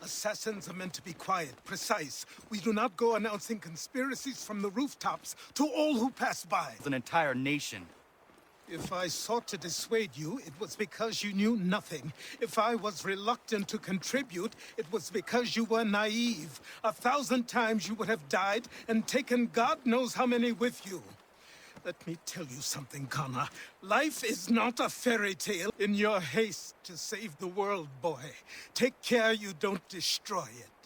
Assassins are meant to be quiet, precise. We do not go announcing conspiracies from the rooftops to all who pass by. An entire nation. If I sought to dissuade you, it was because you knew nothing. If I was reluctant to contribute, it was because you were naive. 1,000 times you would have died and taken God knows how many with you. Let me tell you something, Connor. Life is not a fairy tale. In your haste to save the world, boy, take care you don't destroy it.